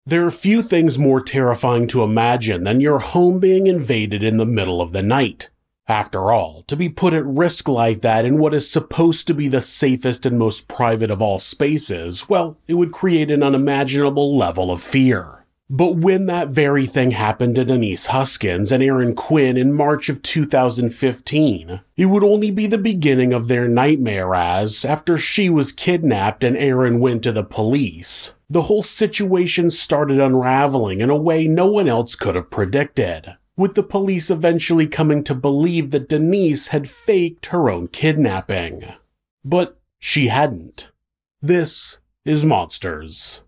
There are few things more terrifying to imagine than your home being invaded in the middle of the night. After all, to be put at risk like that in what is supposed to be the safest and most private of all spaces, well, it would create an unimaginable level of fear. But when that very thing happened to Denise Huskins and Aaron Quinn in March of 2015, it would only be the beginning of their nightmare as, after she was kidnapped and Aaron went to the police, the whole situation started unraveling in a way no one else could have predicted, with the police eventually coming to believe that Denise had faked her own kidnapping. But she hadn't. This is Monsters.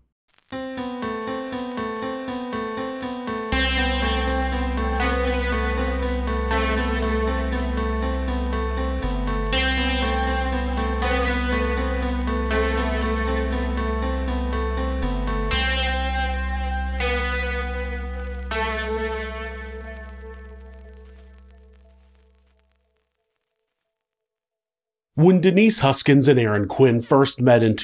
When Denise Huskins and Aaron Quinn first met in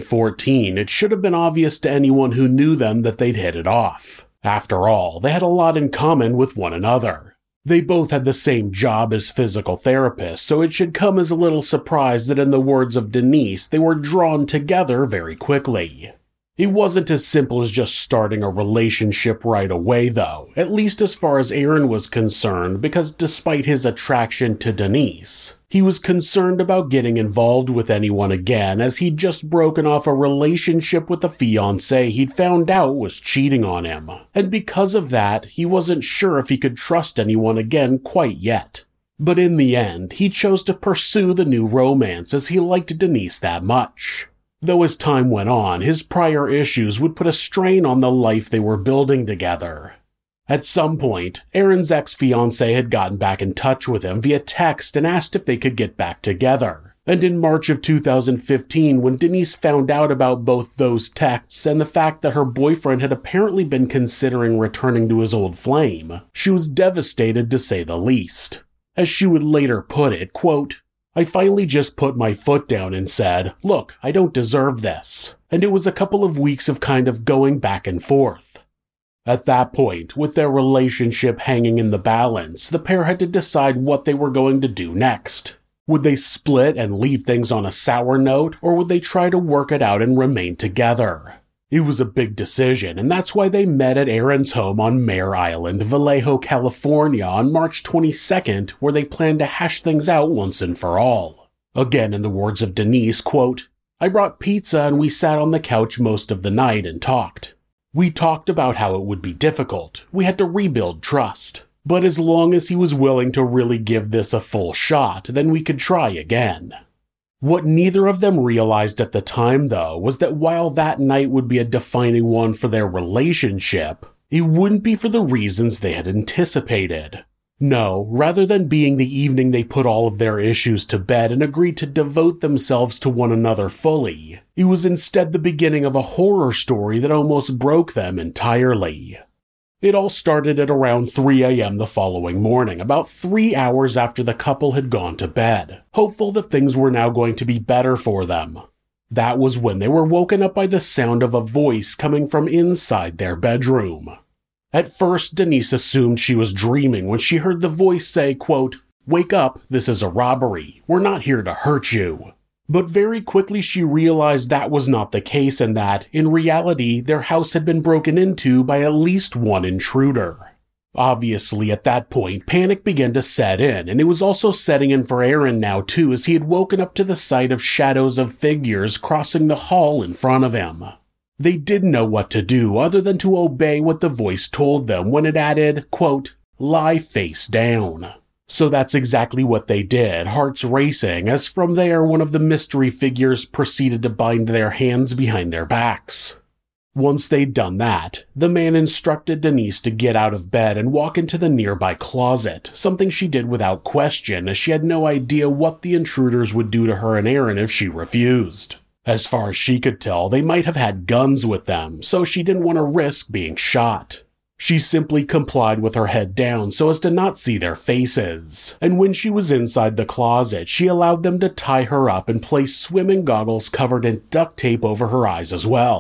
2014, it should have been obvious to anyone who knew them that they'd hit it off. After all, they had a lot in common with one another. They both had the same job as physical therapists, so it should come as a little surprise that in the words of Denise, they were drawn together very quickly. It wasn't as simple as just starting a relationship right away, though, at least as far as Aaron was concerned, because despite his attraction to Denise, he was concerned about getting involved with anyone again as he'd just broken off a relationship with a fiancée he'd found out was cheating on him, and because of that, he wasn't sure if he could trust anyone again quite yet. But in the end, he chose to pursue the new romance as he liked Denise that much. Though as time went on, his prior issues would put a strain on the life they were building together. At some point, Aaron's ex-fiancée had gotten back in touch with him via text and asked if they could get back together. And in March of 2015, when Denise found out about both those texts and the fact that her boyfriend had apparently been considering returning to his old flame, she was devastated to say the least. As she would later put it, quote, "I finally just put my foot down and said, look, I don't deserve this. And it was a couple of weeks of kind of going back and forth." At that point, with their relationship hanging in the balance, the pair had to decide what they were going to do next. Would they split and leave things on a sour note, or would they try to work it out and remain together? It was a big decision, and that's why they met at Aaron's home on Mare Island, Vallejo, California on March 22nd, where they planned to hash things out once and for all. Again, in the words of Denise, quote, "I brought pizza and we sat on the couch most of the night and talked. We talked about how it would be difficult. We had to rebuild trust. But as long as he was willing to really give this a full shot, then we could try again." What neither of them realized at the time, though, was that while that night would be a defining one for their relationship, it wouldn't be for the reasons they had anticipated. No, rather than being the evening they put all of their issues to bed and agreed to devote themselves to one another fully, it was instead the beginning of a horror story that almost broke them entirely. It all started at around 3 a.m. the following morning, about 3 hours after the couple had gone to bed, hopeful that things were now going to be better for them. That was when they were woken up by the sound of a voice coming from inside their bedroom. At first, Denise assumed she was dreaming when she heard the voice say, quote, "Wake up, this is a robbery. We're not here to hurt you." But very quickly she realized that was not the case and that, in reality, their house had been broken into by at least one intruder. Obviously, at that point, panic began to set in, and it was also setting in for Aaron now too, as he had woken up to the sight of shadows of figures crossing the hall in front of him. They didn't know what to do other than to obey what the voice told them when it added, quote, "Lie face down." So that's exactly what they did, hearts racing, as from there one of the mystery figures proceeded to bind their hands behind their backs. Once they'd done that, the man instructed Denise to get out of bed and walk into the nearby closet, something she did without question as she had no idea what the intruders would do to her and Aaron if she refused. As far as she could tell, they might have had guns with them, so she didn't want to risk being shot. She simply complied with her head down so as to not see their faces, and when she was inside the closet, she allowed them to tie her up and place swimming goggles covered in duct tape over her eyes as well.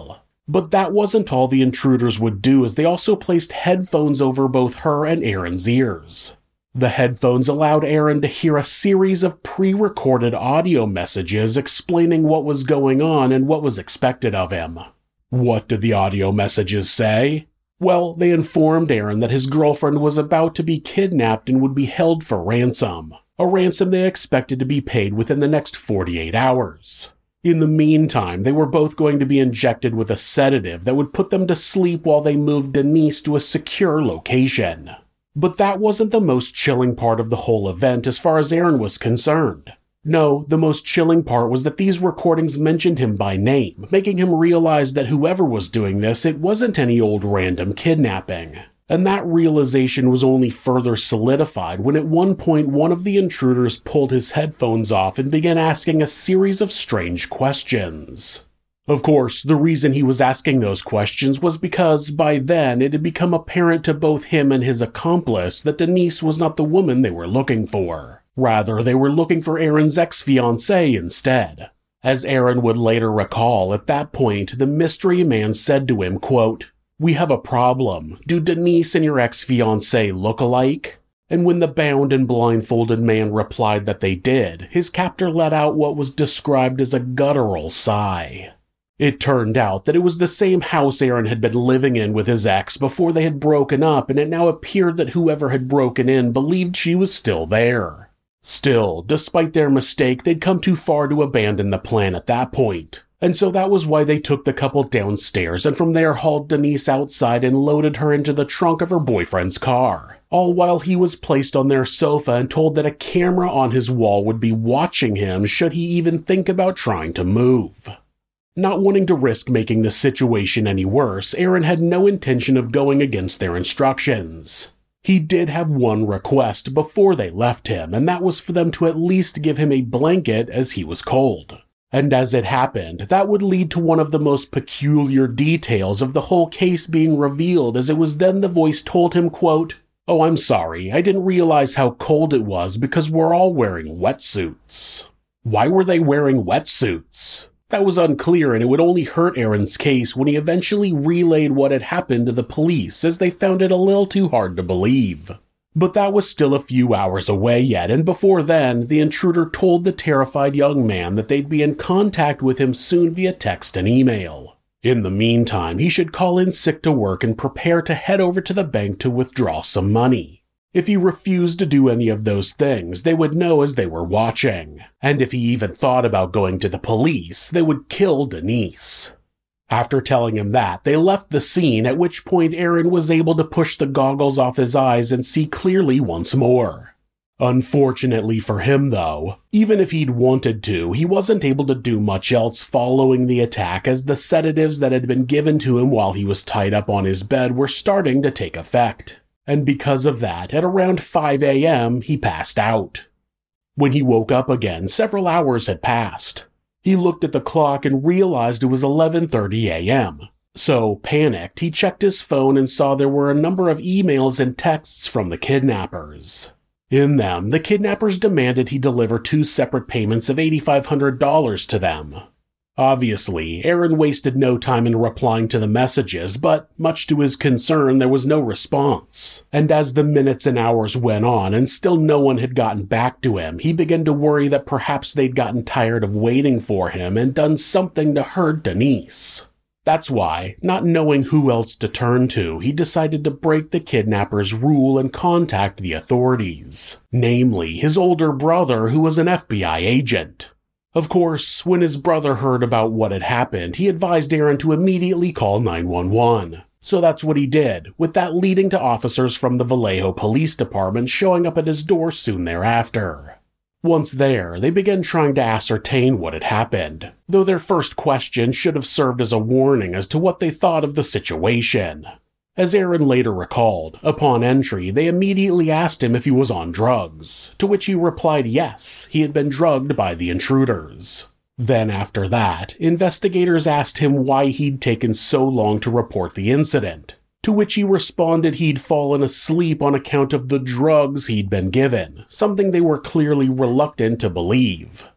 But that wasn't all the intruders would do, as they also placed headphones over both her and Aaron's ears. The headphones allowed Aaron to hear a series of pre-recorded audio messages explaining what was going on and what was expected of him. What did the audio messages say? Well, they informed Aaron that his girlfriend was about to be kidnapped and would be held for ransom, a ransom they expected to be paid within the next 48 hours. In the meantime, they were both going to be injected with a sedative that would put them to sleep while they moved Denise to a secure location. But that wasn't the most chilling part of the whole event as far as Aaron was concerned. No, the most chilling part was that these recordings mentioned him by name, making him realize that whoever was doing this, it wasn't any old random kidnapping. And that realization was only further solidified when at one point one of the intruders pulled his headphones off and began asking a series of strange questions. Of course, the reason he was asking those questions was because, by then, it had become apparent to both him and his accomplice that Denise was not the woman they were looking for. Rather, they were looking for Aaron's ex-fiancée instead. As Aaron would later recall, at that point, the mystery man said to him, quote, "We have a problem. Do Denise and your ex-fiancée look alike?" And when the bound and blindfolded man replied that they did, his captor let out what was described as a guttural sigh. It turned out that it was the same house Aaron had been living in with his ex before they had broken up, and it now appeared that whoever had broken in believed she was still there. Still, despite their mistake, they'd come too far to abandon the plan at that point. And so that was why they took the couple downstairs and from there hauled Denise outside and loaded her into the trunk of her boyfriend's car. All while he was placed on their sofa and told that a camera on his wall would be watching him should he even think about trying to move. Not wanting to risk making the situation any worse, Aaron had no intention of going against their instructions. He did have one request before they left him, and that was for them to at least give him a blanket as he was cold. And as it happened, that would lead to one of the most peculiar details of the whole case being revealed, as it was then the voice told him, quote, "Oh, I'm sorry, I didn't realize how cold it was because we're all wearing wetsuits." Why were they wearing wetsuits? That was unclear, and it would only hurt Aaron's case when he eventually relayed what had happened to the police, as they found it a little too hard to believe. But that was still a few hours away yet, and before then, the intruder told the terrified young man that they'd be in contact with him soon via text and email. In the meantime, he should call in sick to work and prepare to head over to the bank to withdraw some money. If he refused to do any of those things, they would know as they were watching. And if he even thought about going to the police, they would kill Denise. After telling him that, they left the scene, at which point Aaron was able to push the goggles off his eyes and see clearly once more. Unfortunately for him, though, even if he'd wanted to, he wasn't able to do much else following the attack, as the sedatives that had been given to him while he was tied up on his bed were starting to take effect. And because of that, at around 5 a.m., he passed out. When he woke up again, several hours had passed. He looked at the clock and realized it was 11:30 a.m. So, panicked, he checked his phone and saw there were a number of emails and texts from the kidnappers. In them, the kidnappers demanded he deliver 2 separate payments of $8,500 to them. Obviously, Aaron wasted no time in replying to the messages, but much to his concern, there was no response. And as the minutes and hours went on and still no one had gotten back to him, he began to worry that perhaps they'd gotten tired of waiting for him and done something to hurt Denise. That's why, not knowing who else to turn to, he decided to break the kidnappers' rule and contact the authorities. Namely, his older brother, who was an FBI agent. Of course, when his brother heard about what had happened, he advised Aaron to immediately call 911. So that's what he did, with that leading to officers from the Vallejo Police Department showing up at his door soon thereafter. Once there, they began trying to ascertain what had happened, though their first question should have served as a warning as to what they thought of the situation. As Aaron later recalled, upon entry, they immediately asked him if he was on drugs, to which he replied yes, he had been drugged by the intruders. Then after that, investigators asked him why he'd taken so long to report the incident, to which he responded he'd fallen asleep on account of the drugs he'd been given, something they were clearly reluctant to believe.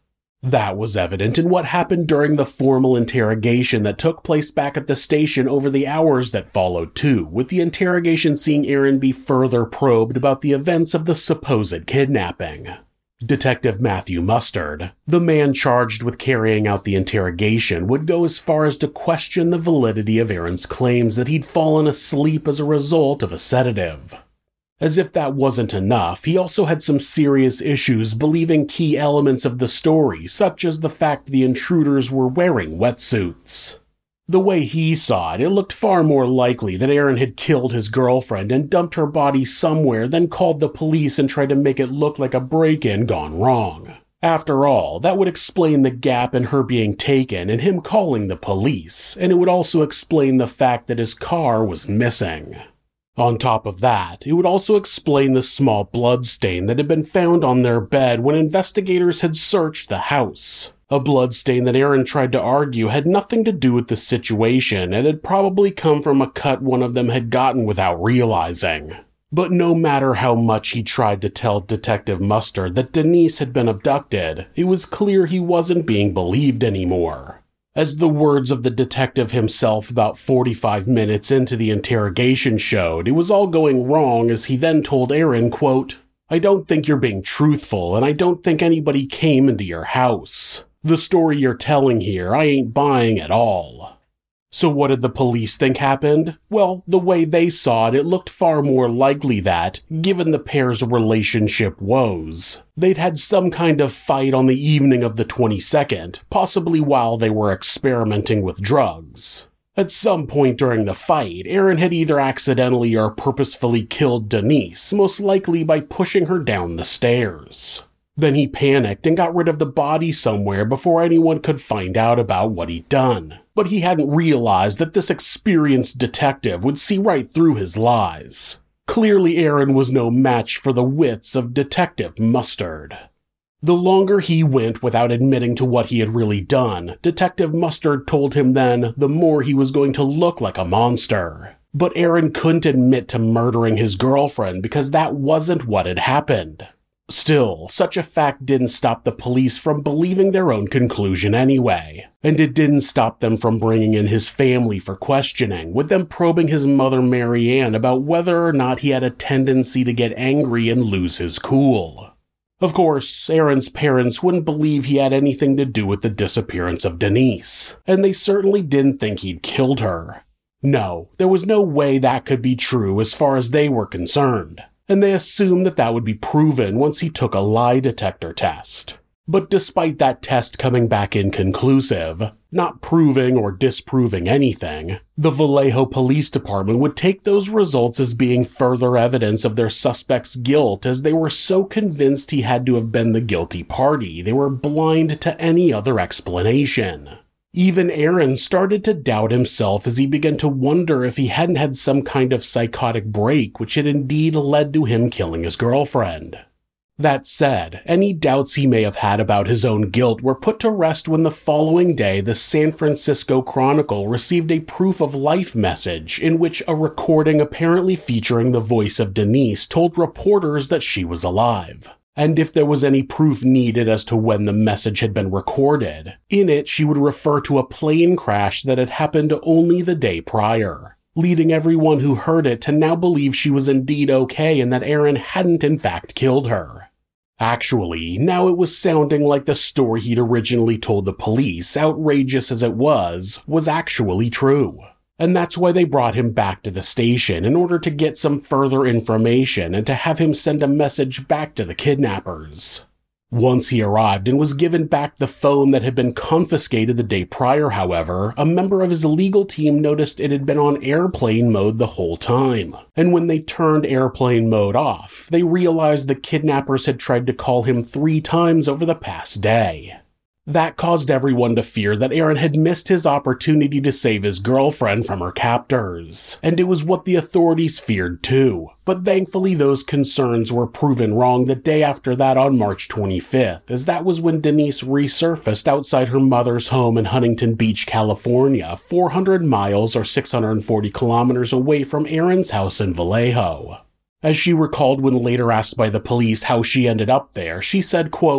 That was evident in what happened during the formal interrogation that took place back at the station over the hours that followed too, with the interrogation seeing Aaron be further probed about the events of the supposed kidnapping. Detective Matthew Mustard, the man charged with carrying out the interrogation, would go as far as to question the validity of Aaron's claims that he'd fallen asleep as a result of a sedative. As if that wasn't enough, he also had some serious issues believing key elements of the story, such as the fact the intruders were wearing wetsuits. The way he saw it, it looked far more likely that Aaron had killed his girlfriend and dumped her body somewhere, then called the police and tried to make it look like a break-in gone wrong. After all, that would explain the gap in her being taken and him calling the police, and it would also explain the fact that his car was missing. On top of that, it would also explain the small blood stain that had been found on their bed when investigators had searched the house. A blood stain that Aaron tried to argue had nothing to do with the situation and had probably come from a cut one of them had gotten without realizing. But no matter how much he tried to tell Detective Mustard that Denise had been abducted, it was clear he wasn't being believed anymore. As the words of the detective himself about 45 minutes into the interrogation showed, it was all going wrong as he then told Aaron, quote, "I don't think you're being truthful, and I don't think anybody came into your house. The story you're telling here, I ain't buying at all." So what did the police think happened? Well, the way they saw it, it looked far more likely that, given the pair's relationship woes, they'd had some kind of fight on the evening of the 22nd, possibly while they were experimenting with drugs. At some point during the fight, Aaron had either accidentally or purposefully killed Denise, most likely by pushing her down the stairs. Then he panicked and got rid of the body somewhere before anyone could find out about what he'd done. But he hadn't realized that this experienced detective would see right through his lies. Clearly, Aaron was no match for the wits of Detective Mustard. The longer he went without admitting to what he had really done, Detective Mustard told him then, the more he was going to look like a monster. But Aaron couldn't admit to murdering his girlfriend because that wasn't what had happened. Still, such a fact didn't stop the police from believing their own conclusion anyway, and it didn't stop them from bringing in his family for questioning, with them probing his mother Mary Ann about whether or not he had a tendency to get angry and lose his cool. Of course, Aaron's parents wouldn't believe he had anything to do with the disappearance of Denise, and they certainly didn't think he'd killed her. No, there was no way that could be true as far as they were concerned. And they assumed that that would be proven once he took a lie detector test. But despite that test coming back inconclusive, not proving or disproving anything, the Vallejo Police Department would take those results as being further evidence of their suspect's guilt, as they were so convinced he had to have been the guilty party, they were blind to any other explanation. Even Aaron started to doubt himself as he began to wonder if he hadn't had some kind of psychotic break, which had indeed led to him killing his girlfriend. That said, any doubts he may have had about his own guilt were put to rest when the following day the San Francisco Chronicle received a proof of life message in which a recording apparently featuring the voice of Denise told reporters that she was alive. And if there was any proof needed as to when the message had been recorded, in it she would refer to a plane crash that had happened only the day prior, leading everyone who heard it to now believe she was indeed okay and that Aaron hadn't in fact killed her. Actually, now it was sounding like the story he'd originally told the police, outrageous as it was actually true. And that's why they brought him back to the station in order to get some further information and to have him send a message back to the kidnappers. Once he arrived and was given back the phone that had been confiscated the day prior, however, a member of his legal team noticed it had been on airplane mode the whole time. And when they turned airplane mode off, they realized the kidnappers had tried to call him 3 times over the past day. That caused everyone to fear that Aaron had missed his opportunity to save his girlfriend from her captors, and it was what the authorities feared too. But thankfully those concerns were proven wrong the day after that on March 25th, as that was when Denise resurfaced outside her mother's home in Huntington Beach, California, 400 miles or 640 kilometers away from Aaron's house in Vallejo. As she recalled when later asked by the police how she ended up there, she said, quote,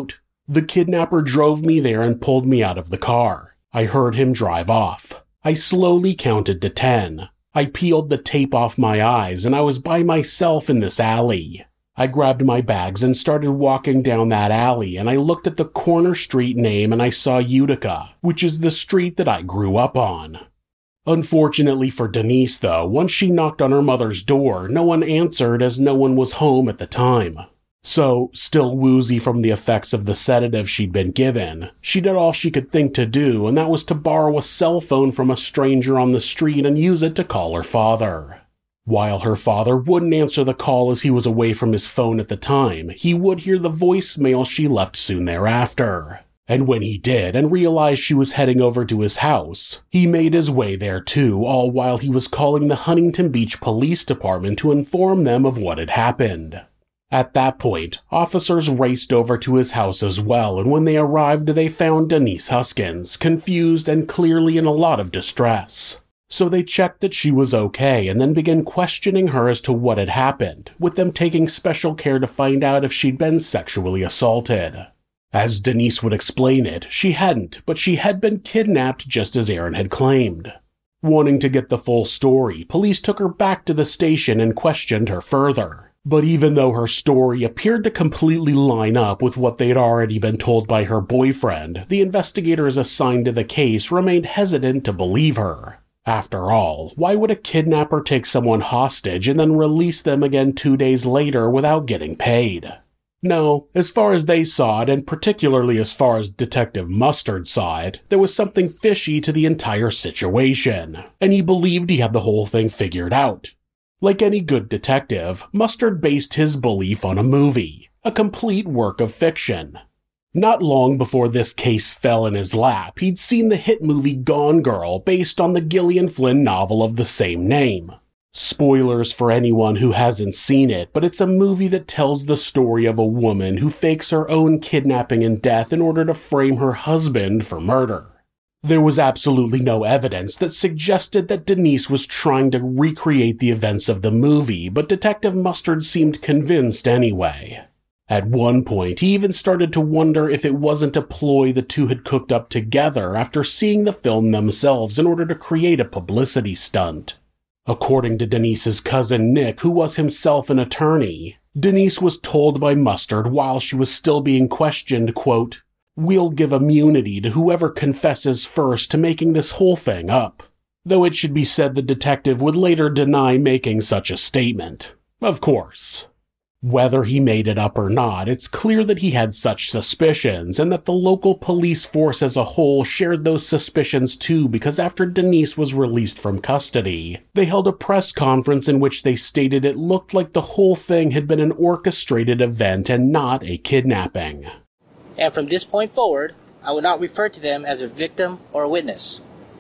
The kidnapper drove me there and pulled me out of the car. I heard him drive off. I slowly counted to 10. I peeled the tape off my eyes and I was by myself in this alley. I grabbed my bags and started walking down that alley, and I looked at the corner street name and I saw Utica, which is the street that I grew up on. Unfortunately for Denise, though, once she knocked on her mother's door, no one answered as no one was home at the time. So, still woozy from the effects of the sedative she'd been given, she did all she could think to do, and that was to borrow a cell phone from a stranger on the street and use it to call her father. While her father wouldn't answer the call as he was away from his phone at the time, he would hear the voicemail she left soon thereafter. And when he did and realized she was heading over to his house, he made his way there too, all while he was calling the Huntington Beach Police Department to inform them of what had happened. At that point, officers raced over to his house as well, and when they arrived, they found Denise Huskins, confused and clearly in a lot of distress. So they checked that she was okay and then began questioning her as to what had happened, with them taking special care to find out if she'd been sexually assaulted. As Denise would explain it, she hadn't, but she had been kidnapped just as Aaron had claimed. Wanting to get the full story, police took her back to the station and questioned her further. But even though her story appeared to completely line up with what they'd already been told by her boyfriend, the investigators assigned to the case remained hesitant to believe her. After all, why would a kidnapper take someone hostage and then release them again 2 days later without getting paid? No, as far as they saw it, and particularly as far as Detective Mustard saw it, there was something fishy to the entire situation, and he believed he had the whole thing figured out. Like any good detective, Mustard based his belief on a movie, a complete work of fiction. Not long before this case fell in his lap, he'd seen the hit movie Gone Girl based on the Gillian Flynn novel of the same name. Spoilers for anyone who hasn't seen it, but it's a movie that tells the story of a woman who fakes her own kidnapping and death in order to frame her husband for murder. There was absolutely no evidence that suggested that Denise was trying to recreate the events of the movie, but Detective Mustard seemed convinced anyway. At one point, he even started to wonder if it wasn't a ploy the two had cooked up together after seeing the film themselves in order to create a publicity stunt. According to Denise's cousin Nick, who was himself an attorney, Denise was told by Mustard while she was still being questioned, quote, "We'll give immunity to whoever confesses first to making this whole thing up." Though it should be said the detective would later deny making such a statement. Of course. Whether he made it up or not, it's clear that he had such suspicions, and that the local police force as a whole shared those suspicions too, because after Denise was released from custody, they held a press conference in which they stated it looked like the whole thing had been an orchestrated event and not a kidnapping. And from this point forward, I will not refer to them as a victim or a witness.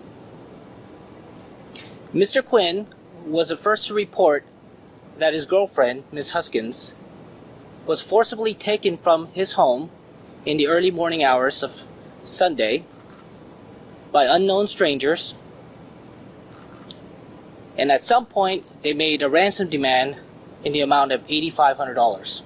Mr. Quinn was the first to report that his girlfriend, Ms. Huskins, was forcibly taken from his home in the early morning hours of Sunday by unknown strangers, and at some point they made a ransom demand in the amount of $8,500.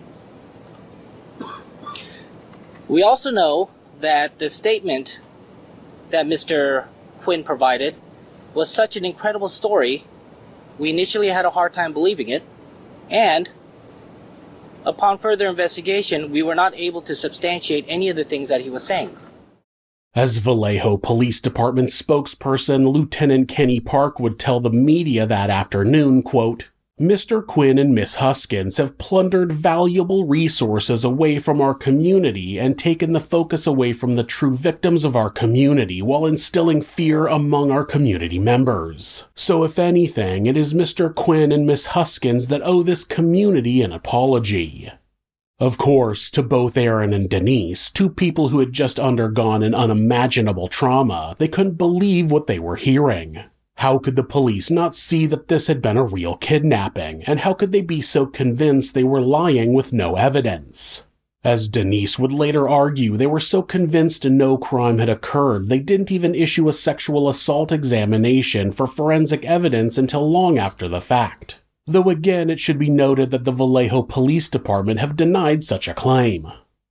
We also know that the statement that Mr. Quinn provided was such an incredible story, we initially had a hard time believing it, and upon further investigation, we were not able to substantiate any of the things that he was saying. As Vallejo Police Department spokesperson Lieutenant Kenny Park would tell the media that afternoon, quote, "Mr. Quinn and Miss Huskins have plundered valuable resources away from our community and taken the focus away from the true victims of our community while instilling fear among our community members. So if anything, it is Mr. Quinn and Miss Huskins that owe this community an apology." Of course, to both Aaron and Denise, two people who had just undergone an unimaginable trauma, they couldn't believe what they were hearing. How could the police not see that this had been a real kidnapping, and how could they be so convinced they were lying with no evidence? As Denise would later argue, they were so convinced no crime had occurred, they didn't even issue a sexual assault examination for forensic evidence until long after the fact. Though again, it should be noted that the Vallejo Police Department have denied such a claim.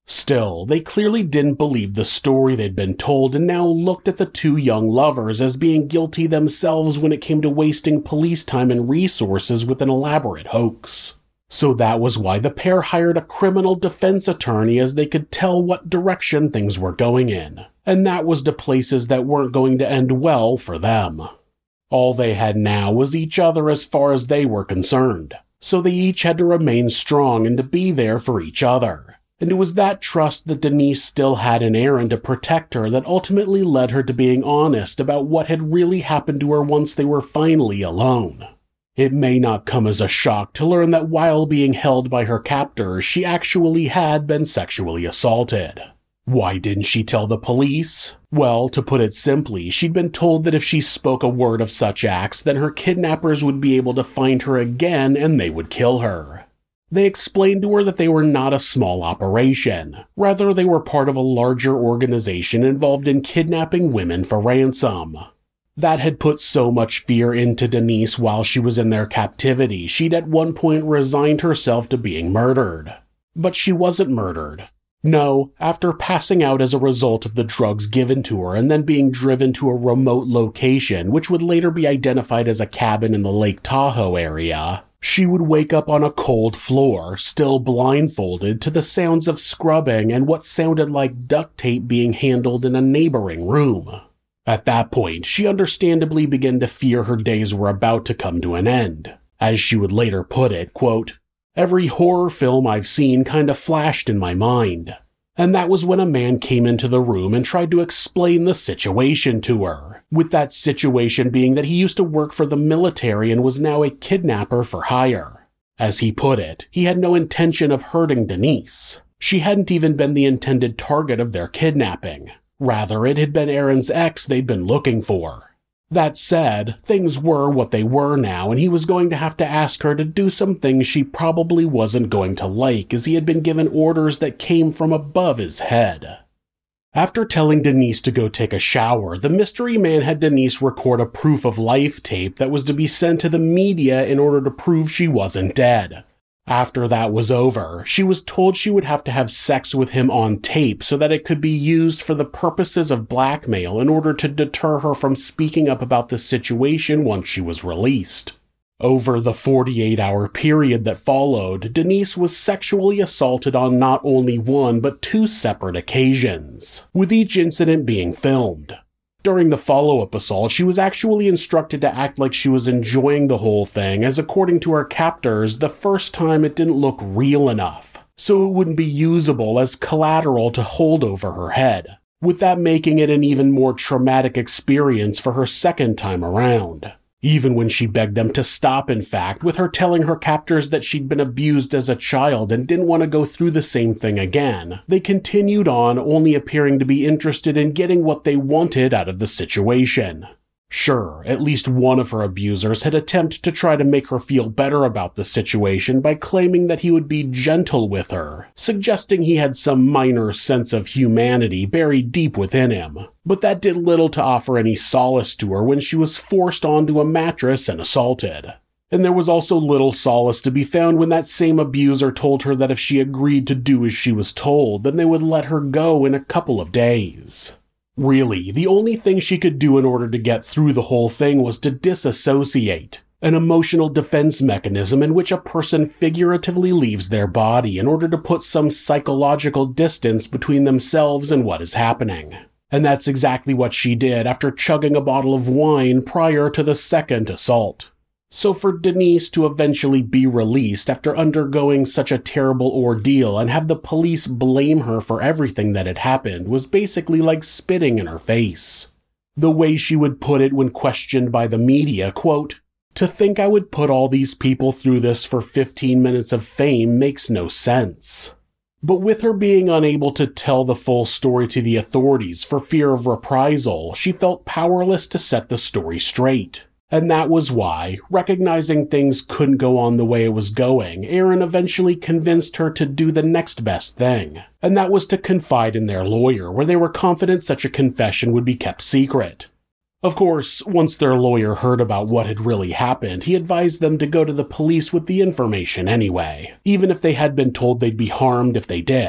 Still, they clearly didn't believe the story they'd been told and now looked at the two young lovers as being guilty themselves when it came to wasting police time and resources with an elaborate hoax. So that was why the pair hired a criminal defense attorney, as they could tell what direction things were going in. And that was to places that weren't going to end well for them. All they had now was each other as far as they were concerned. So they each had to remain strong and to be there for each other. And it was that trust that Denise still had in Aaron to protect her that ultimately led her to being honest about what had really happened to her once they were finally alone. It may not come as a shock to learn that while being held by her captors, she actually had been sexually assaulted. Why didn't she tell the police? Well, to put it simply, she'd been told that if she spoke a word of such acts, then her kidnappers would be able to find her again and they would kill her. They explained to her that they were not a small operation. Rather, they were part of a larger organization involved in kidnapping women for ransom. That had put so much fear into Denise while she was in their captivity, she'd at one point resigned herself to being murdered. But she wasn't murdered. No, after passing out as a result of the drugs given to her and then being driven to a remote location, which would later be identified as a cabin in the Lake Tahoe area, she would wake up on a cold floor, still blindfolded, to the sounds of scrubbing and what sounded like duct tape being handled in a neighboring room. At that point, she understandably began to fear her days were about to come to an end. As she would later put it, quote, "Every horror film I've seen kinda flashed in my mind." And that was when a man came into the room and tried to explain the situation to her, with that situation being that he used to work for the military and was now a kidnapper for hire. As he put it, he had no intention of hurting Denise. She hadn't even been the intended target of their kidnapping. Rather, it had been Aaron's ex they'd been looking for. That said, things were what they were now, and he was going to have to ask her to do some things she probably wasn't going to like, as he had been given orders that came from above his head. After telling Denise to go take a shower, the mystery man had Denise record a proof of life tape that was to be sent to the media in order to prove she wasn't dead. After that was over, she was told she would have to have sex with him on tape so that it could be used for the purposes of blackmail in order to deter her from speaking up about the situation once she was released. Over the 48-hour period that followed, Denise was sexually assaulted on not only one but two separate occasions, with each incident being filmed. During the follow-up assault, she was actually instructed to act like she was enjoying the whole thing, as according to her captors, the first time it didn't look real enough, so it wouldn't be usable as collateral to hold over her head, with that making it an even more traumatic experience for her second time around. Even when she begged them to stop, in fact, with her telling her captors that she'd been abused as a child and didn't want to go through the same thing again, they continued on, only appearing to be interested in getting what they wanted out of the situation. Sure, at least one of her abusers had attempted to try to make her feel better about the situation by claiming that he would be gentle with her, suggesting he had some minor sense of humanity buried deep within him. But that did little to offer any solace to her when she was forced onto a mattress and assaulted. And there was also little solace to be found when that same abuser told her that if she agreed to do as she was told, then they would let her go in a couple of days. Really, the only thing she could do in order to get through the whole thing was to disassociate, an emotional defense mechanism in which a person figuratively leaves their body in order to put some psychological distance between themselves and what is happening. And that's exactly what she did after chugging a bottle of wine prior to the second assault. So for Denise to eventually be released after undergoing such a terrible ordeal and have the police blame her for everything that had happened was basically like spitting in her face. The way she would put it when questioned by the media, quote, "To think I would put all these people through this for 15 minutes of fame makes no sense." But with her being unable to tell the full story to the authorities for fear of reprisal, she felt powerless to set the story straight. And that was why, recognizing things couldn't go on the way it was going, Aaron eventually convinced her to do the next best thing. And that was to confide in their lawyer, where they were confident such a confession would be kept secret. Of course, once their lawyer heard about what had really happened, he advised them to go to the police with the information anyway, even if they had been told they'd be harmed if they did.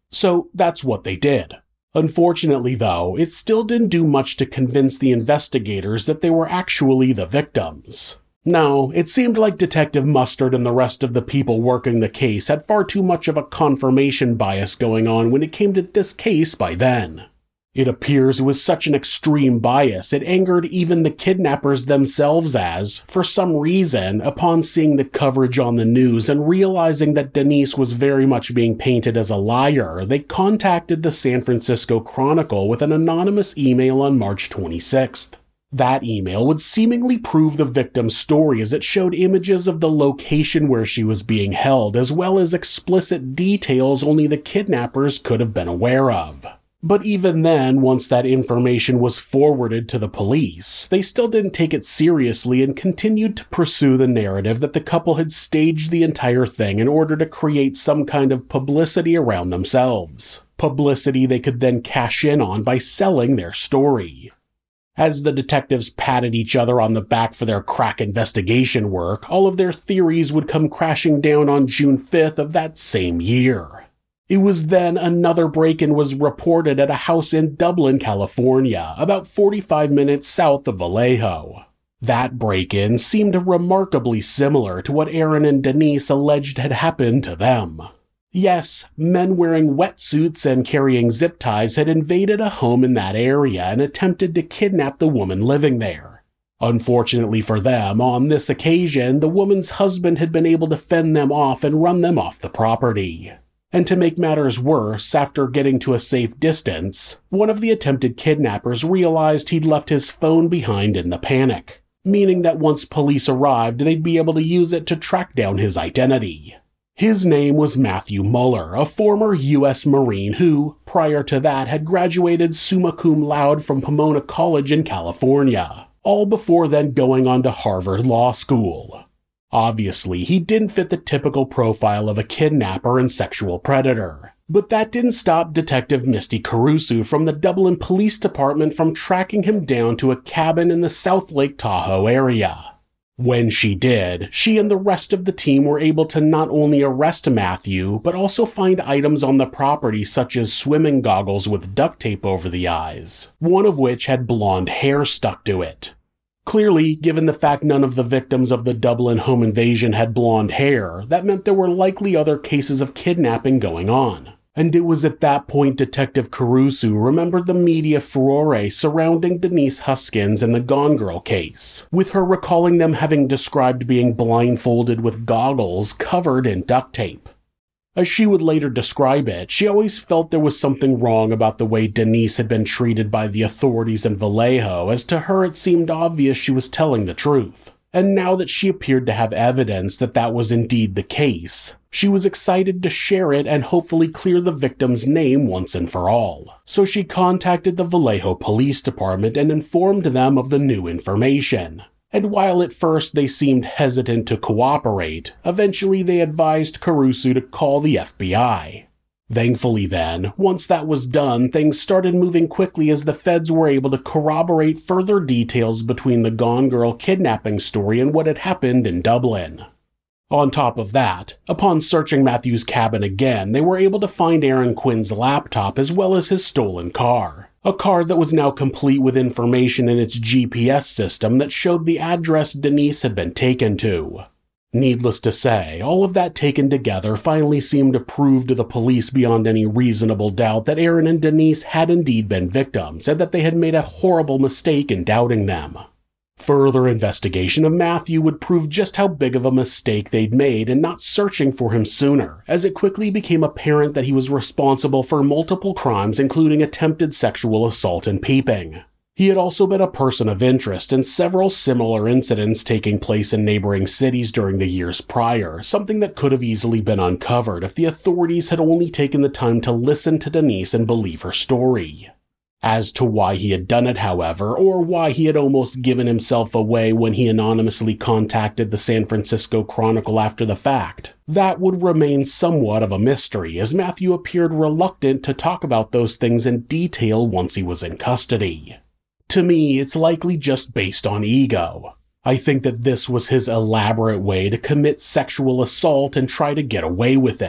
So that's what they did. Unfortunately, though, it still didn't do much to convince the investigators that they were actually the victims. No, it seemed like Detective Mustard and the rest of the people working the case had far too much of a confirmation bias going on when it came to this case by then. It appears it was such an extreme bias it angered even the kidnappers themselves as, for some reason, upon seeing the coverage on the news and realizing that Denise was very much being painted as a liar, they contacted the San Francisco Chronicle with an anonymous email on March 26th. That email would seemingly prove the victim's story as it showed images of the location where she was being held as well as explicit details only the kidnappers could have been aware of. But even then, once that information was forwarded to the police, they still didn't take it seriously and continued to pursue the narrative that the couple had staged the entire thing in order to create some kind of publicity around themselves. Publicity they could then cash in on by selling their story. As the detectives patted each other on the back for their crack investigation work, all of their theories would come crashing down on June 5th of that same year. It was then another break-in was reported at a house in Dublin, California, about 45 minutes south of Vallejo. That break-in seemed remarkably similar to what Aaron and Denise alleged had happened to them. Yes, men wearing wetsuits and carrying zip ties had invaded a home in that area and attempted to kidnap the woman living there. Unfortunately for them, on this occasion, the woman's husband had been able to fend them off and run them off the property. And to make matters worse, after getting to a safe distance, one of the attempted kidnappers realized he'd left his phone behind in the panic, meaning that once police arrived, they'd be able to use it to track down his identity. His name was Matthew Muller, a former U.S. Marine who, prior to that, had graduated summa cum laude from Pomona College in California, all before then going on to Harvard Law School. Obviously, he didn't fit the typical profile of a kidnapper and sexual predator. But that didn't stop Detective Misty Caruso from the Dublin Police Department from tracking him down to a cabin in the South Lake Tahoe area. When she did, she and the rest of the team were able to not only arrest Matthew, but also find items on the property such as swimming goggles with duct tape over the eyes, one of which had blonde hair stuck to it. Clearly, given the fact none of the victims of the Dublin home invasion had blonde hair, that meant there were likely other cases of kidnapping going on. And it was at that point Detective Caruso remembered the media furore surrounding Denise Huskins and the Gone Girl case, with her recalling them having described being blindfolded with goggles covered in duct tape. As she would later describe it, she always felt there was something wrong about the way Denise had been treated by the authorities in Vallejo, as to her it seemed obvious she was telling the truth. And now that she appeared to have evidence that that was indeed the case, she was excited to share it and hopefully clear the victim's name once and for all. So she contacted the Vallejo Police Department and informed them of the new information. And while at first they seemed hesitant to cooperate, eventually they advised Caruso to call the FBI. Thankfully then, once that was done, things started moving quickly as the feds were able to corroborate further details between the Gone Girl kidnapping story and what had happened in Dublin. On top of that, upon searching Matthew's cabin again, they were able to find Aaron Quinn's laptop as well as his stolen car. A car that was now complete with information in its GPS system that showed the address Denise had been taken to. Needless to say, all of that taken together finally seemed to prove to the police beyond any reasonable doubt that Aaron and Denise had indeed been victims and that they had made a horrible mistake in doubting them. Further investigation of Matthew would prove just how big of a mistake they'd made in not searching for him sooner, as it quickly became apparent that he was responsible for multiple crimes including attempted sexual assault and peeping. He had also been a person of interest in several similar incidents taking place in neighboring cities during the years prior, something that could have easily been uncovered if the authorities had only taken the time to listen to Denise and believe her story. As to why he had done it, however, or why he had almost given himself away when he anonymously contacted the San Francisco Chronicle after the fact, that would remain somewhat of a mystery, as Matthew appeared reluctant to talk about those things in detail once he was in custody. To me, it's likely just based on ego. I think that this was his elaborate way to commit sexual assault and try to get away with it.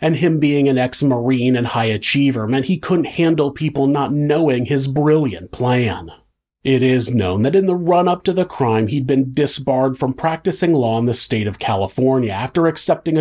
and him being an ex-Marine and high achiever meant he couldn't handle people not knowing his brilliant plan. It is known that in the run-up to the crime, he'd been disbarred from practicing law in the state of California after accepting a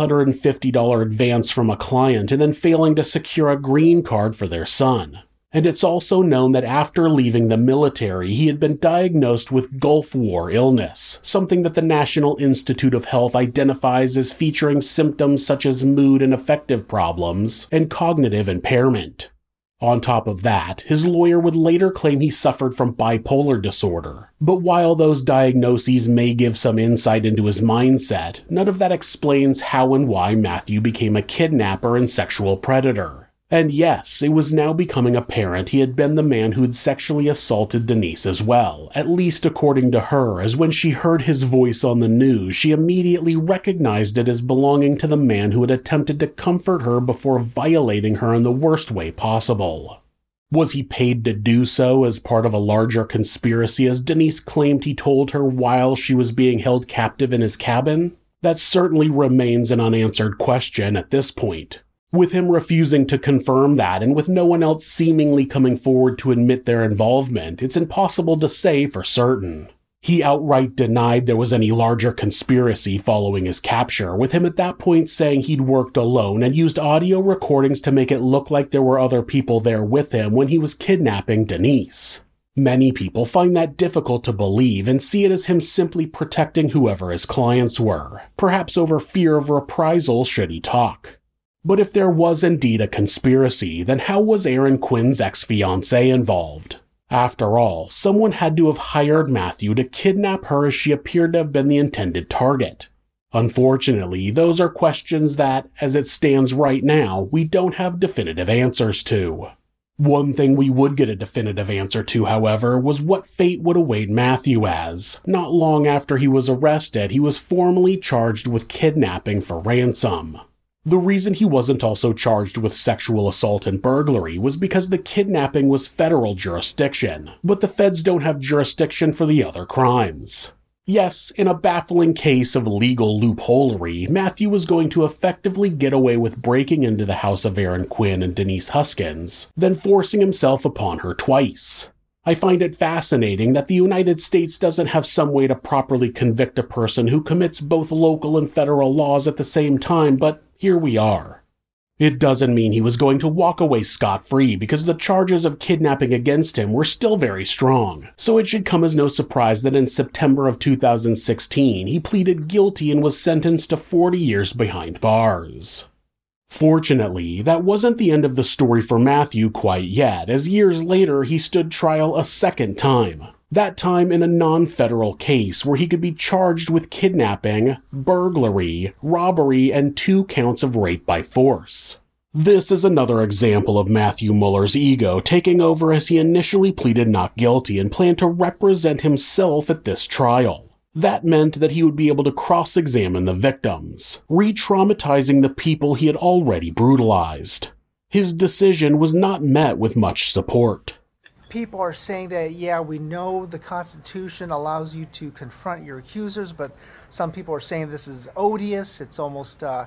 $1,250 advance from a client and then failing to secure a green card for their son. And it's also known that after leaving the military, he had been diagnosed with Gulf War illness, something that the National Institute of Health identifies as featuring symptoms such as mood and affective problems and cognitive impairment. On top of that, his lawyer would later claim he suffered from bipolar disorder. But while those diagnoses may give some insight into his mindset, none of that explains how and why Matthew became a kidnapper and sexual predator. And yes, it was now becoming apparent he had been the man who had sexually assaulted Denise as well, at least according to her, as when she heard his voice on the news, she immediately recognized it as belonging to the man who had attempted to comfort her before violating her in the worst way possible. Was he paid to do so as part of a larger conspiracy, as Denise claimed he told her while she was being held captive in his cabin? That certainly remains an unanswered question at this point. With him refusing to confirm that, and with no one else seemingly coming forward to admit their involvement, it's impossible to say for certain. He outright denied there was any larger conspiracy following his capture, with him at that point saying he'd worked alone and used audio recordings to make it look like there were other people there with him when he was kidnapping Denise. Many people find that difficult to believe and see it as him simply protecting whoever his clients were, perhaps over fear of reprisal should he talk. But if there was indeed a conspiracy, then how was Aaron Quinn's ex-fiancée involved? After all, someone had to have hired Matthew to kidnap her as she appeared to have been the intended target. Unfortunately, those are questions that, as it stands right now, we don't have definitive answers to. One thing we would get a definitive answer to, however, was what fate would await Matthew as. Not long after he was arrested, he was formally charged with kidnapping for ransom. The reason he wasn't also charged with sexual assault and burglary was because the kidnapping was federal jurisdiction, but the feds don't have jurisdiction for the other crimes. Yes, in a baffling case of legal loopholery, Matthew was going to effectively get away with breaking into the house of Aaron Quinn and Denise Huskins, then forcing himself upon her twice. I find it fascinating that the United States doesn't have some way to properly convict a person who commits both local and federal laws at the same time, but here we are. It doesn't mean he was going to walk away scot-free because the charges of kidnapping against him were still very strong, so it should come as no surprise that in September of 2016 he pleaded guilty and was sentenced to 40 years behind bars. Fortunately, that wasn't the end of the story for Matthew quite yet, as years later he stood trial a second time. That time in a non-federal case where he could be charged with kidnapping, burglary, robbery, and 2 counts of rape by force. This is another example of Matthew Muller's ego taking over as he initially pleaded not guilty and planned to represent himself at this trial. That meant that he would be able to cross-examine the victims, re-traumatizing the people he had already brutalized. His decision was not met with much support. People are saying that, yeah, we know the Constitution allows you to confront your accusers, but some people are saying this is odious. It's almost, it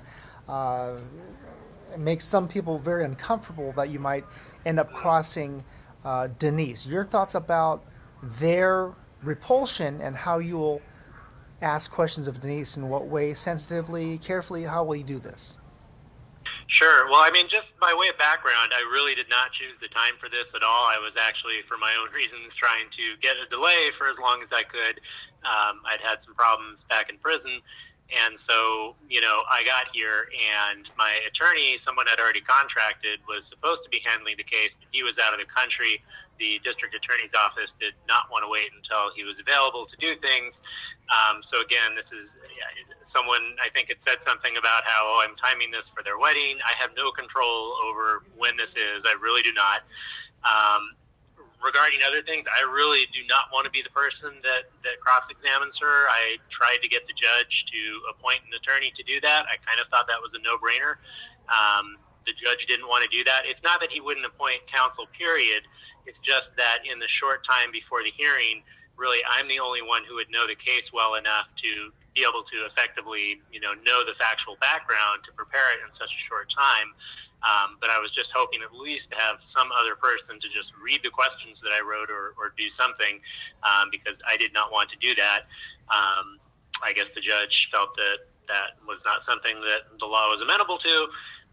makes some people very uncomfortable that you might end up crossing Denise. Your thoughts about their repulsion and how you will ask questions of Denise, in what way, sensitively, carefully, how will you do this? Sure. Well, I mean, just by way of background, I really did not choose the time for this at all. I was actually, for my own reasons, trying to get a delay for as long as I could. I'd had some problems back in prison. And so, I got here and my attorney, someone I'd already contracted, was supposed to be handling the case, but he was out of the country. The district attorney's office did not want to wait until he was available to do things. So again, this is someone, I think it said something about how I'm timing this for their wedding. I have no control over when this is. I really do not. Regarding other things, I really do not want to be the person that cross-examines her. I tried to get the judge to appoint an attorney to do that. I kind of thought that was a no-brainer. The judge didn't want to do that. It's not that he wouldn't appoint counsel, period. It's just that in the short time before the hearing, really, I'm the only one who would know the case well enough to be able to effectively, know the factual background to prepare it in such a short time. But I was just hoping at least to have some other person to just read the questions that I wrote or do something, because I did not want to do that. I guess the judge felt that was not something that the law was amenable to,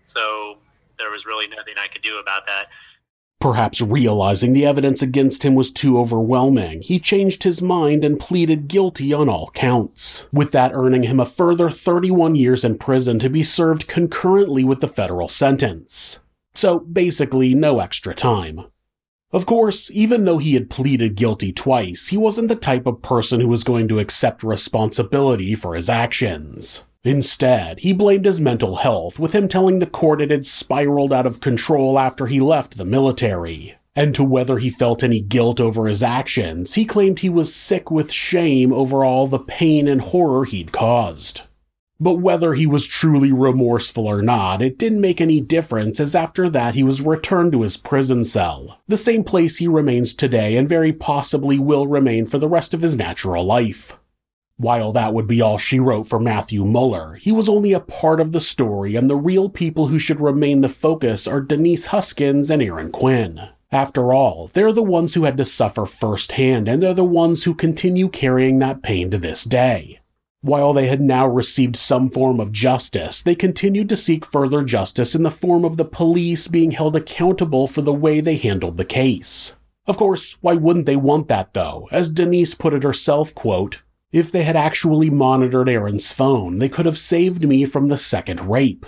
so there was really nothing I could do about that. Perhaps realizing the evidence against him was too overwhelming, he changed his mind and pleaded guilty on all counts, with that earning him a further 31 years in prison to be served concurrently with the federal sentence. So basically, no extra time. Of course, even though he had pleaded guilty twice, he wasn't the type of person who was going to accept responsibility for his actions. Instead, he blamed his mental health, with him telling the court it had spiraled out of control after he left the military. And to whether he felt any guilt over his actions, he claimed he was sick with shame over all the pain and horror he'd caused. But whether he was truly remorseful or not, it didn't make any difference, as after that he was returned to his prison cell, the same place he remains today and very possibly will remain for the rest of his natural life. While that would be all she wrote for Matthew Mueller, he was only a part of the story, and the real people who should remain the focus are Denise Huskins and Aaron Quinn. After all, they're the ones who had to suffer firsthand, and they're the ones who continue carrying that pain to this day. While they had now received some form of justice, they continued to seek further justice in the form of the police being held accountable for the way they handled the case. Of course, why wouldn't they want that though? As Denise put it herself, quote, "If they had actually monitored Aaron's phone, they could have saved me from the second rape."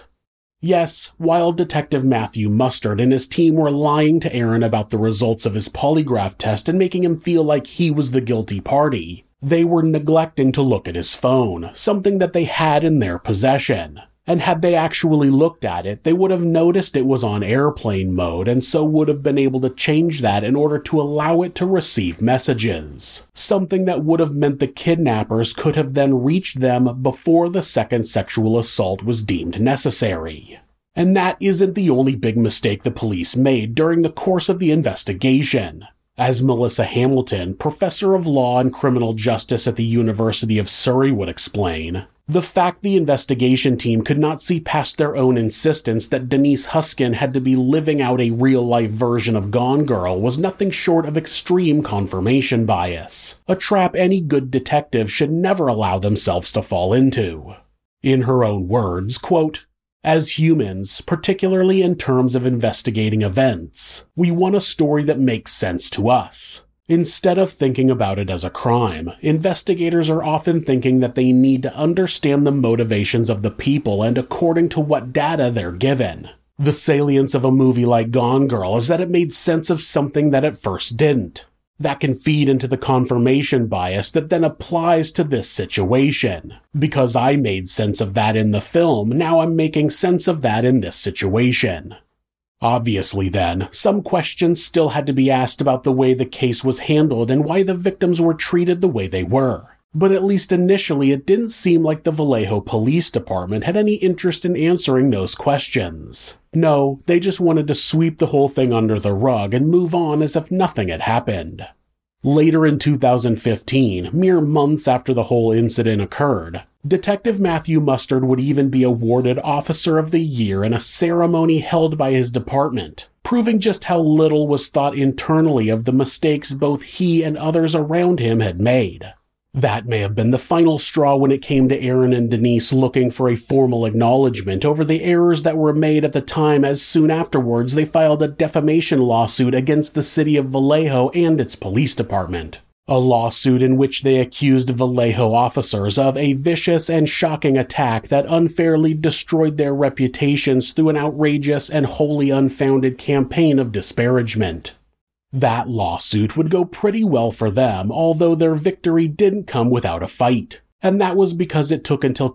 Yes, while Detective Matthew Mustard and his team were lying to Aaron about the results of his polygraph test and making him feel like he was the guilty party, they were neglecting to look at his phone, something that they had in their possession. And had they actually looked at it, they would have noticed it was on airplane mode and so would have been able to change that in order to allow it to receive messages. Something that would have meant the kidnappers could have then reached them before the second sexual assault was deemed necessary. And that isn't the only big mistake the police made during the course of the investigation. As Melissa Hamilton, professor of law and criminal justice at the University of Surrey, would explain, the fact the investigation team could not see past their own insistence that Denise Huskin had to be living out a real-life version of Gone Girl was nothing short of extreme confirmation bias, a trap any good detective should never allow themselves to fall into. In her own words, quote, "As humans, particularly in terms of investigating events, we want a story that makes sense to us. Instead of thinking about it as a crime, investigators are often thinking that they need to understand the motivations of the people and according to what data they're given. The salience of a movie like Gone Girl is that it made sense of something that at first didn't. That can feed into the confirmation bias that then applies to this situation. Because I made sense of that in the film, now I'm making sense of that in this situation." Obviously then, some questions still had to be asked about the way the case was handled and why the victims were treated the way they were. But at least initially it didn't seem like the Vallejo Police Department had any interest in answering those questions. No, they just wanted to sweep the whole thing under the rug and move on as if nothing had happened. Later in 2015, mere months after the whole incident occurred, Detective Matthew Mustard would even be awarded Officer of the Year in a ceremony held by his department, proving just how little was thought internally of the mistakes both he and others around him had made. That may have been the final straw when it came to Aaron and Denise looking for a formal acknowledgement over the errors that were made at the time, as soon afterwards they filed a defamation lawsuit against the city of Vallejo and its police department. A lawsuit in which they accused Vallejo officers of a vicious and shocking attack that unfairly destroyed their reputations through an outrageous and wholly unfounded campaign of disparagement. That lawsuit would go pretty well for them, although their victory didn't come without a fight. And that was because it took until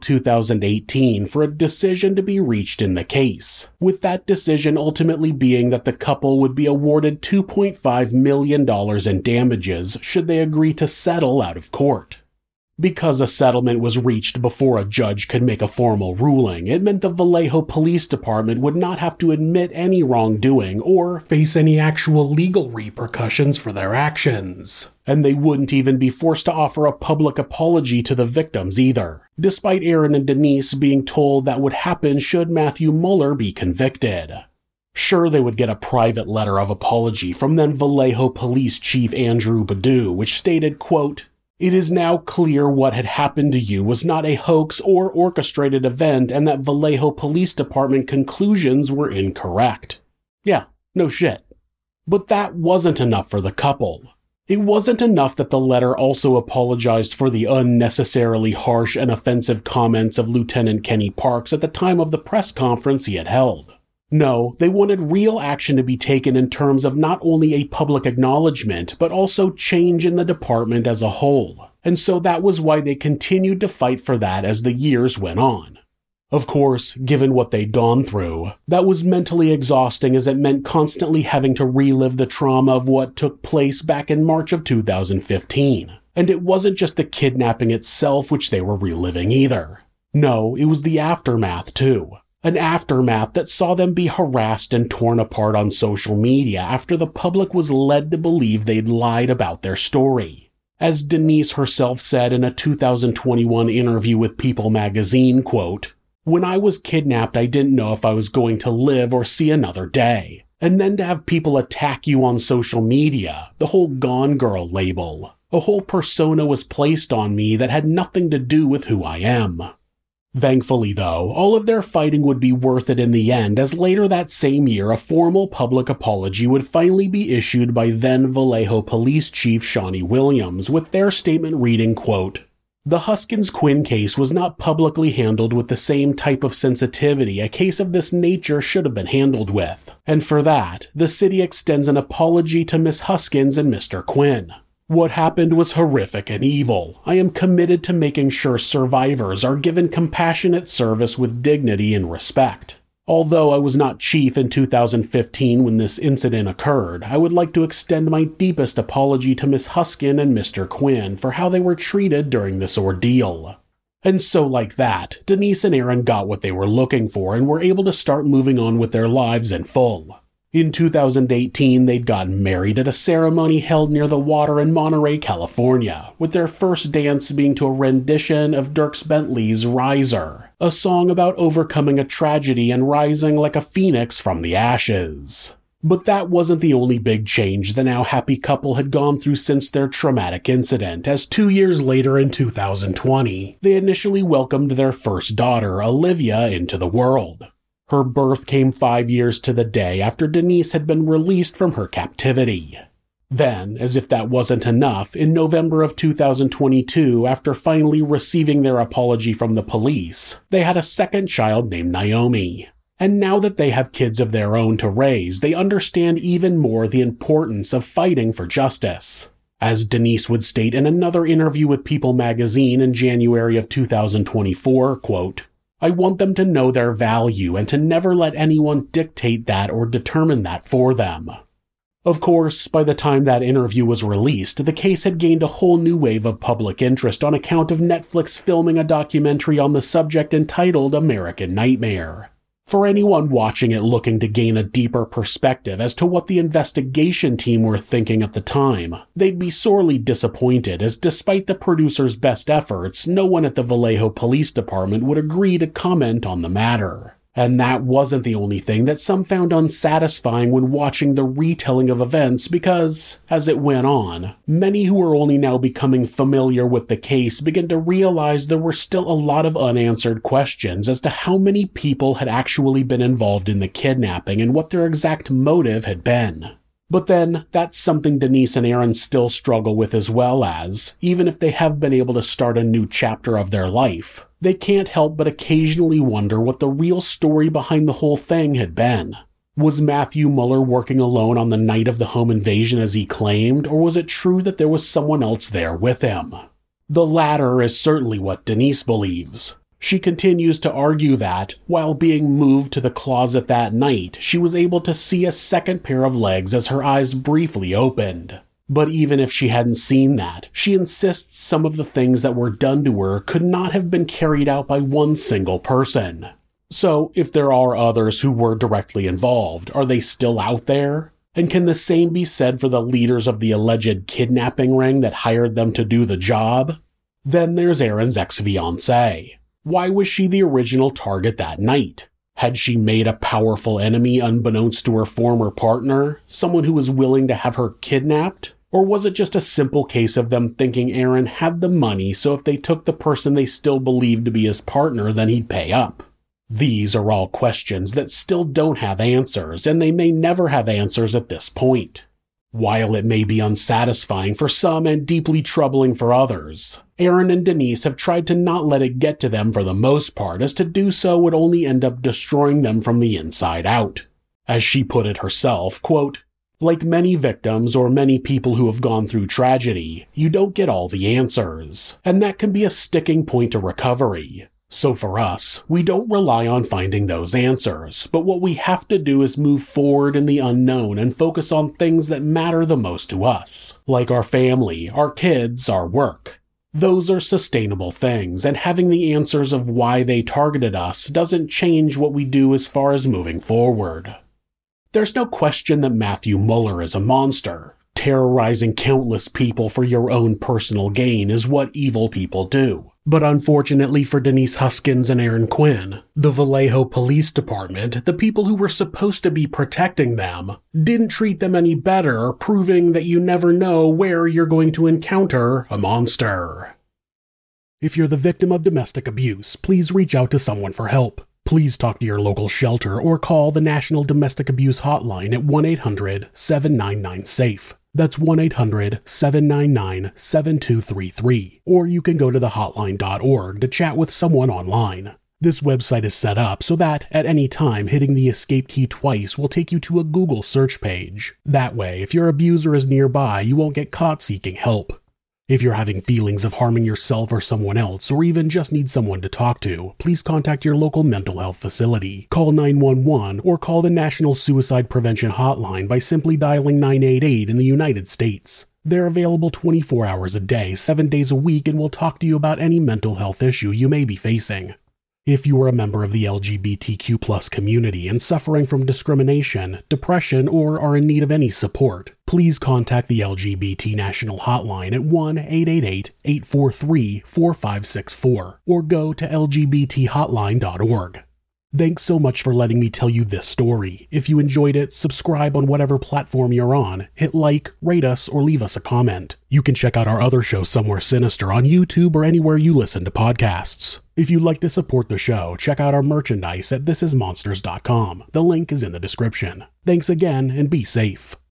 2018 for a decision to be reached in the case, with that decision ultimately being that the couple would be awarded $2.5 million in damages should they agree to settle out of court. Because a settlement was reached before a judge could make a formal ruling, it meant the Vallejo Police Department would not have to admit any wrongdoing or face any actual legal repercussions for their actions. And they wouldn't even be forced to offer a public apology to the victims either, despite Aaron and Denise being told that would happen should Matthew Mueller be convicted. Sure, they would get a private letter of apology from then Vallejo Police Chief Andrew Badu, which stated, quote, "It is now clear what had happened to you was not a hoax or orchestrated event and that Vallejo Police Department conclusions were incorrect." Yeah, no shit. But that wasn't enough for the couple. It wasn't enough that the letter also apologized for the unnecessarily harsh and offensive comments of Lieutenant Kenny Parks at the time of the press conference he had held. No, they wanted real action to be taken in terms of not only a public acknowledgement, but also change in the department as a whole. And so that was why they continued to fight for that as the years went on. Of course, given what they'd gone through, that was mentally exhausting as it meant constantly having to relive the trauma of what took place back in March of 2015. And it wasn't just the kidnapping itself which they were reliving either. No, it was the aftermath too. An aftermath that saw them be harassed and torn apart on social media after the public was led to believe they'd lied about their story. As Denise herself said in a 2021 interview with People magazine, quote, "When I was kidnapped, I didn't know if I was going to live or see another day. And then to have people attack you on social media, the whole Gone Girl label, a whole persona was placed on me that had nothing to do with who I am." Thankfully, though, all of their fighting would be worth it in the end, as later that same year a formal public apology would finally be issued by then Vallejo Police Chief Shawnee Williams, with their statement reading, quote, "The Huskins-Quinn case was not publicly handled with the same type of sensitivity a case of this nature should have been handled with, and for that, the city extends an apology to Miss Huskins and Mr. Quinn. What happened was horrific and evil. I am committed to making sure survivors are given compassionate service with dignity and respect. Although I was not chief in 2015 when this incident occurred, I would like to extend my deepest apology to Miss Huskin and Mr. Quinn for how they were treated during this ordeal." And so like that, Denise and Aaron got what they were looking for and were able to start moving on with their lives in full. In 2018, they'd gotten married at a ceremony held near the water in Monterey, California, with their first dance being to a rendition of Dierks Bentley's Riser, a song about overcoming a tragedy and rising like a phoenix from the ashes. But that wasn't the only big change the now happy couple had gone through since their traumatic incident, as 2 years later in 2020, they initially welcomed their first daughter, Olivia, into the world. Her birth came 5 years to the day after Denise had been released from her captivity. Then, as if that wasn't enough, in November of 2022, after finally receiving their apology from the police, they had a second child named Naomi. And now that they have kids of their own to raise, they understand even more the importance of fighting for justice. As Denise would state in another interview with People magazine in January of 2024, quote, "I want them to know their value and to never let anyone dictate that or determine that for them." Of course, by the time that interview was released, the case had gained a whole new wave of public interest on account of Netflix filming a documentary on the subject entitled American Nightmare. For anyone watching it looking to gain a deeper perspective as to what the investigation team were thinking at the time, they'd be sorely disappointed as despite the producer's best efforts, no one at the Vallejo Police Department would agree to comment on the matter. And that wasn't the only thing that some found unsatisfying when watching the retelling of events because, as it went on, many who were only now becoming familiar with the case began to realize there were still a lot of unanswered questions as to how many people had actually been involved in the kidnapping and what their exact motive had been. But then, that's something Denise and Aaron still struggle with as well as, even if they have been able to start a new chapter of their life, they can't help but occasionally wonder what the real story behind the whole thing had been. Was Matthew Mueller working alone on the night of the home invasion as he claimed, or was it true that there was someone else there with him? The latter is certainly what Denise believes. She continues to argue that, while being moved to the closet that night, she was able to see a second pair of legs as her eyes briefly opened. But even if she hadn't seen that, she insists some of the things that were done to her could not have been carried out by one single person. So, if there are others who were directly involved, are they still out there? And can the same be said for the leaders of the alleged kidnapping ring that hired them to do the job? Then there's Erin's ex-fiancée. Why was she the original target that night? Had she made a powerful enemy unbeknownst to her former partner, someone who was willing to have her kidnapped? Or was it just a simple case of them thinking Erin had the money, so if they took the person they still believed to be his partner, then he'd pay up? These are all questions that still don't have answers, and they may never have answers at this point. While it may be unsatisfying for some and deeply troubling for others, Erin and Denise have tried to not let it get to them for the most part, as to do so would only end up destroying them from the inside out. As she put it herself, quote, "Like many victims or many people who have gone through tragedy, you don't get all the answers, and that can be a sticking point to recovery. So for us, we don't rely on finding those answers, but what we have to do is move forward in the unknown and focus on things that matter the most to us, like our family, our kids, our work. Those are sustainable things, and having the answers of why they targeted us doesn't change what we do as far as moving forward." There's no question that Matthew Mueller is a monster. Terrorizing countless people for your own personal gain is what evil people do. But unfortunately for Denise Huskins and Erin Quinn, the Vallejo Police Department, the people who were supposed to be protecting them, didn't treat them any better, proving that you never know where you're going to encounter a monster. If you're the victim of domestic abuse, please reach out to someone for help. Please talk to your local shelter or call the National Domestic Abuse Hotline at 1-800-799-SAFE. That's 1-800-799-7233. Or you can go to thehotline.org to chat with someone online. This website is set up so that, at any time, hitting the escape key twice will take you to a Google search page. That way, if your abuser is nearby, you won't get caught seeking help. If you're having feelings of harming yourself or someone else, or even just need someone to talk to, please contact your local mental health facility. Call 911 or call the National Suicide Prevention Hotline by simply dialing 988 in the United States. They're available 24 hours a day, 7 days a week, and will talk to you about any mental health issue you may be facing. If you are a member of the LGBTQ+ community and suffering from discrimination, depression, or are in need of any support, please contact the LGBT National Hotline at 1-888-843-4564 or go to lgbthotline.org. Thanks so much for letting me tell you this story. If you enjoyed it, subscribe on whatever platform you're on, hit like, rate us, or leave us a comment. You can check out our other show, Somewhere Sinister, on YouTube or anywhere you listen to podcasts. If you'd like to support the show, check out our merchandise at thisismonsters.com. The link is in the description. Thanks again, and be safe.